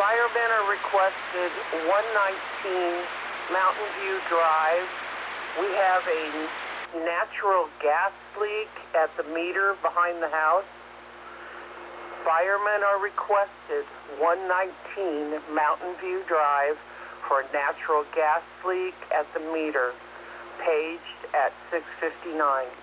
Firemen are requested 119 Mountain View Drive. We have a natural gas leak at the meter behind the house. Firemen are requested 119 Mountain View Drive for a natural gas leak at the meter, paged at 659.